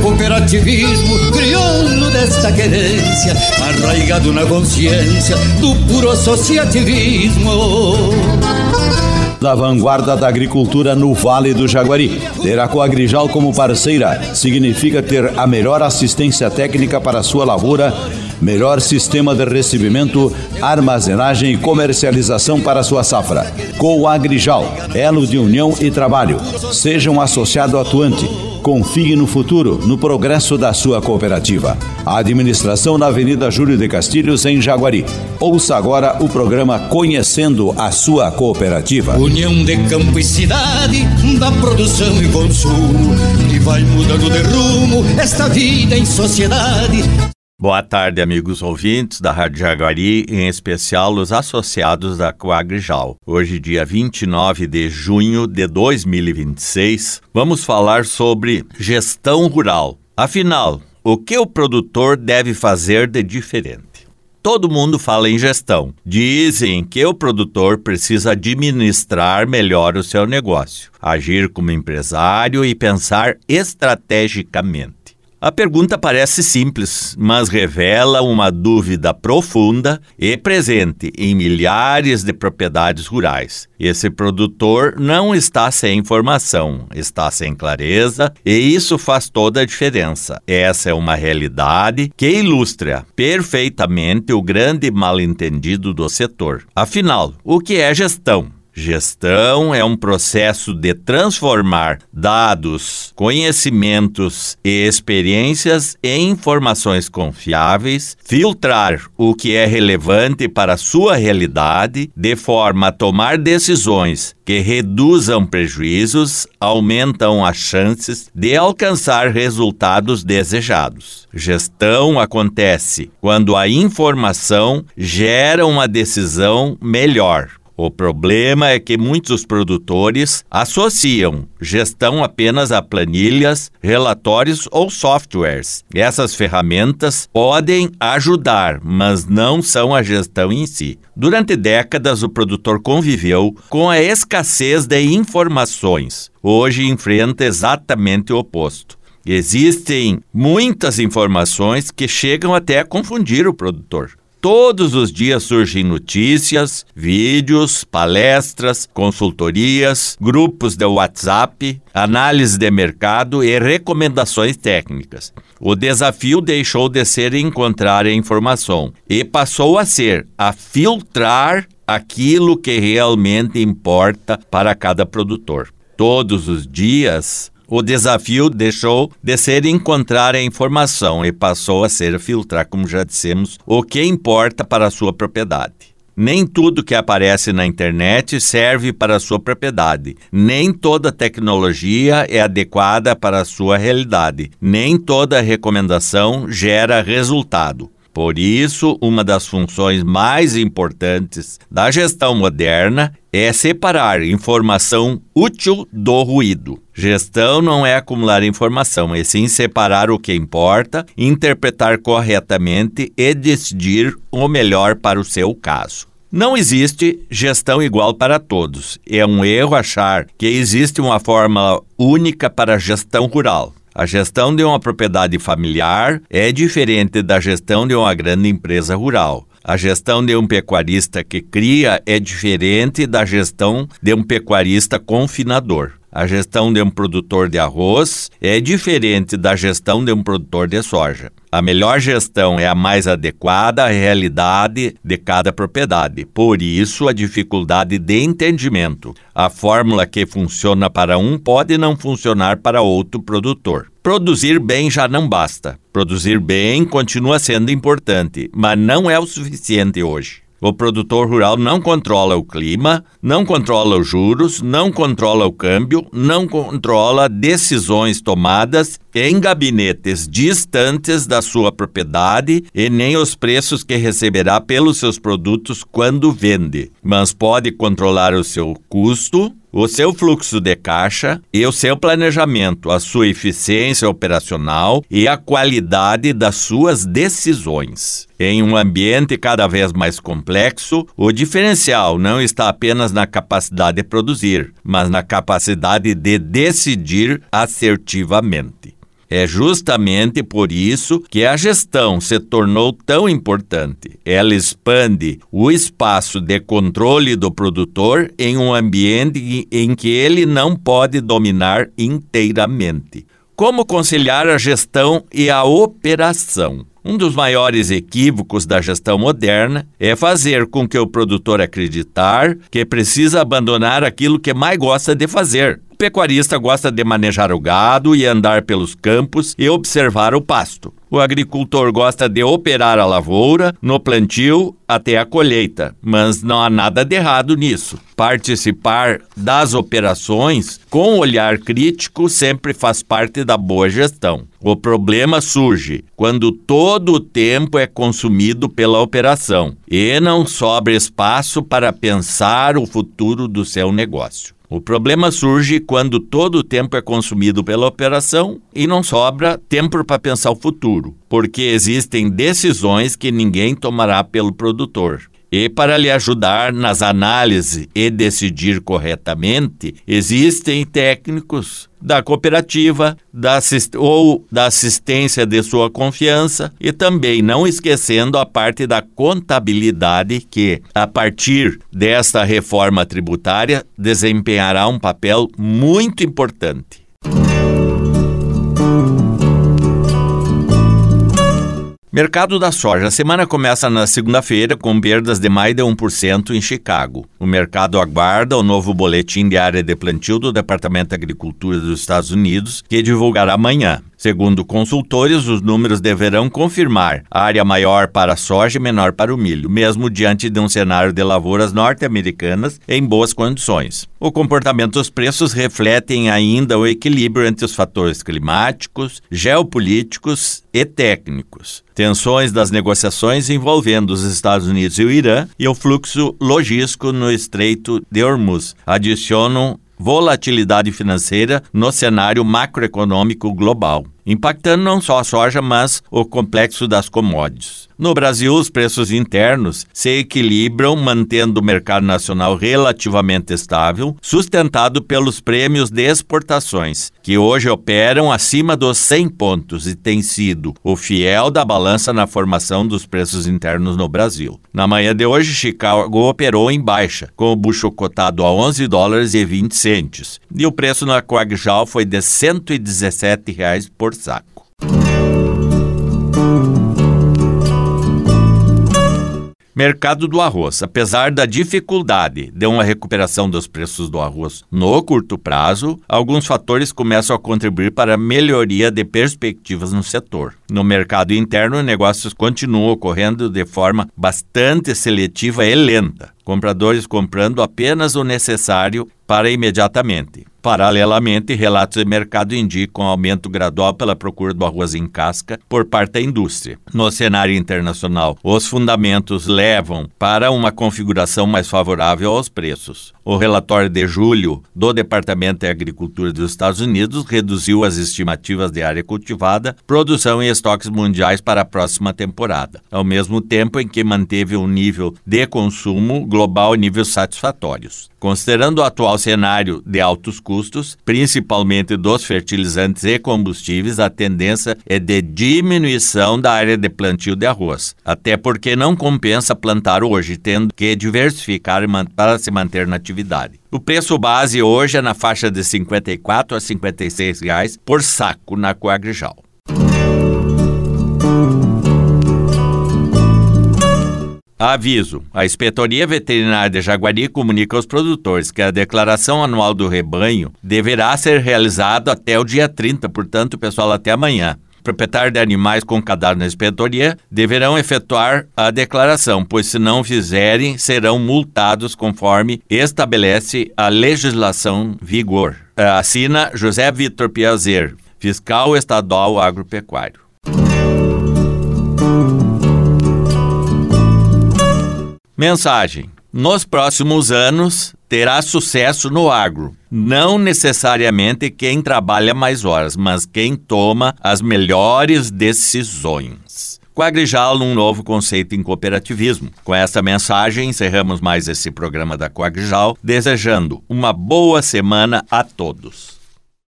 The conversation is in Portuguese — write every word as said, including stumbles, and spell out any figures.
cooperativismo crioulo desta querência, arraigado na consciência do puro associativismo. Da vanguarda da agricultura no Vale do Jaguari. Ter a Coagrijal como parceira significa ter a melhor assistência técnica para a sua lavoura, melhor sistema de recebimento, armazenagem e comercialização para a sua safra. Coagrijal, elo de união e trabalho. Seja um associado atuante. Confie no futuro, no progresso da sua cooperativa. A administração na Avenida Júlio de Castilhos, em Jaguari. Ouça agora o programa Conhecendo a Sua Cooperativa. União de campo e cidade, da produção e consumo, que vai mudando de rumo esta vida em sociedade. Boa tarde, amigos ouvintes da Rádio Jaguari, em especial os associados da Coagrijal. Hoje, dia vinte e nove de junho de dois mil e vinte e seis, vamos falar sobre gestão rural. Afinal, o que o produtor deve fazer de diferente? Todo mundo fala em gestão. Dizem que o produtor precisa administrar melhor o seu negócio, agir como empresário e pensar estrategicamente. A pergunta parece simples, mas revela uma dúvida profunda e presente em milhares de propriedades rurais. Esse produtor não está sem informação, está sem clareza, e isso faz toda a diferença. Essa é uma realidade que ilustra perfeitamente o grande mal-entendido do setor. Afinal, o que é gestão? Gestão é um processo de transformar dados, conhecimentos e experiências em informações confiáveis, filtrar o que é relevante para a sua realidade, de forma a tomar decisões que reduzam prejuízos, aumentam as chances de alcançar resultados desejados. Gestão acontece quando a informação gera uma decisão melhor. O problema é que muitos produtores associam gestão apenas a planilhas, relatórios ou softwares. Essas ferramentas podem ajudar, mas não são a gestão em si. Durante décadas, o produtor conviveu com a escassez de informações. Hoje enfrenta exatamente o oposto. Existem muitas informações que chegam até a confundir o produtor. Todos os dias surgem notícias, vídeos, palestras, consultorias, grupos de WhatsApp, análise de mercado e recomendações técnicas. O desafio deixou de ser encontrar a informação e passou a ser a filtrar aquilo que realmente importa para cada produtor. Todos os dias, o desafio deixou de ser encontrar a informação e passou a ser filtrar, como já dissemos, o que importa para a sua propriedade. Nem tudo que aparece na internet serve para a sua propriedade. Nem toda tecnologia é adequada para a sua realidade. Nem toda recomendação gera resultado. Por isso, uma das funções mais importantes da gestão moderna é separar informação útil do ruído. Gestão não é acumular informação, é sim separar o que importa, interpretar corretamente e decidir o melhor para o seu caso. Não existe gestão igual para todos. É um erro achar que existe uma fórmula única para a gestão rural. A gestão de uma propriedade familiar é diferente da gestão de uma grande empresa rural. A gestão de um pecuarista que cria é diferente da gestão de um pecuarista confinador. A gestão de um produtor de arroz é diferente da gestão de um produtor de soja. A melhor gestão é a mais adequada à realidade de cada propriedade. Por isso, a dificuldade de entendimento. A fórmula que funciona para um pode não funcionar para outro produtor. Produzir bem já não basta. Produzir bem continua sendo importante, mas não é o suficiente hoje. O produtor rural não controla o clima, não controla os juros, não controla o câmbio, não controla decisões tomadas em gabinetes distantes da sua propriedade e nem os preços que receberá pelos seus produtos quando vende, mas pode controlar o seu custo, o seu fluxo de caixa e o seu planejamento, a sua eficiência operacional e a qualidade das suas decisões. Em um ambiente cada vez mais complexo, o diferencial não está apenas na capacidade de produzir, mas na capacidade de decidir assertivamente. É justamente por isso que a gestão se tornou tão importante. Ela expande o espaço de controle do produtor em um ambiente em que ele não pode dominar inteiramente. Como conciliar a gestão e a operação? Um dos maiores equívocos da gestão moderna é fazer com que o produtor acreditar que precisa abandonar aquilo que mais gosta de fazer. O pecuarista gosta de manejar o gado e andar pelos campos e observar o pasto. O agricultor gosta de operar a lavoura, no plantio até a colheita, mas não há nada de errado nisso. Participar das operações com olhar crítico sempre faz parte da boa gestão. O problema surge quando todo o tempo é consumido pela operação e não sobra espaço para pensar o futuro do seu negócio. O problema surge quando todo o tempo é consumido pela operação e não sobra tempo para pensar o futuro, porque existem decisões que ninguém tomará pelo produtor. E para lhe ajudar nas análises e decidir corretamente, existem técnicos da cooperativa da assist- ou da assistência de sua confiança e também não esquecendo a parte da contabilidade que, a partir desta reforma tributária, desempenhará um papel muito importante. Mercado da soja. A semana começa na segunda-feira com perdas de mais de um por cento em Chicago. O mercado aguarda o novo boletim de área de plantio do Departamento de Agricultura dos Estados Unidos, que divulgará amanhã. Segundo consultores, os números deverão confirmar área maior para a soja e menor para o milho, mesmo diante de um cenário de lavouras norte-americanas em boas condições. O comportamento dos preços refletem ainda o equilíbrio entre os fatores climáticos, geopolíticos e técnicos. Tensões das negociações envolvendo os Estados Unidos e o Irã e o fluxo logístico no Estreito de Hormuz adicionam volatilidade financeira no cenário macroeconômico global, impactando não só a soja, mas o complexo das commodities. No Brasil, os preços internos se equilibram, mantendo o mercado nacional relativamente estável, sustentado pelos prêmios de exportações, que hoje operam acima dos cem pontos e tem sido o fiel da balança na formação dos preços internos no Brasil. Na manhã de hoje, Chicago operou em baixa, com o bucho cotado a onze dólares e vinte centes, e o preço na Coagrijal foi de cento e dezessete reais por saco. Mercado do arroz. Apesar da dificuldade de uma recuperação dos preços do arroz no curto prazo, alguns fatores começam a contribuir para a melhoria de perspectivas no setor. No mercado interno, negócios continuam ocorrendo de forma bastante seletiva e lenta, compradores comprando apenas o necessário para imediatamente. Paralelamente, relatos de mercado indicam aumento gradual pela procura do arroz em casca por parte da indústria. No cenário internacional, os fundamentos levam para uma configuração mais favorável aos preços. O relatório de julho do Departamento de Agricultura dos Estados Unidos reduziu as estimativas de área cultivada, produção e estoques mundiais para a próxima temporada, ao mesmo tempo em que manteve um nível de consumo global em níveis satisfatórios. Considerando o atual cenário de altos custos, principalmente dos fertilizantes e combustíveis, a tendência é de diminuição da área de plantio de arroz, até porque não compensa plantar hoje, tendo que diversificar para se manter na atividade. O preço base hoje é na faixa de cinquenta e quatro a cinquenta e seis reais por saco na Coagrijal. Aviso: a Inspetoria Veterinária de Jaguari comunica aos produtores que a declaração anual do rebanho deverá ser realizada até o dia trinta, portanto, pessoal, até amanhã. Proprietários de animais com cadastro na inspetoria deverão efetuar a declaração, pois se não fizerem, serão multados conforme estabelece a legislação vigor. Assina José Vitor Piazer, fiscal estadual agropecuário. Mensagem: nos próximos anos terá sucesso no agro. Não necessariamente quem trabalha mais horas, mas quem toma as melhores decisões. Coagrijal, um novo conceito em cooperativismo. Com essa mensagem, encerramos mais esse programa da Coagrijal, desejando uma boa semana a todos.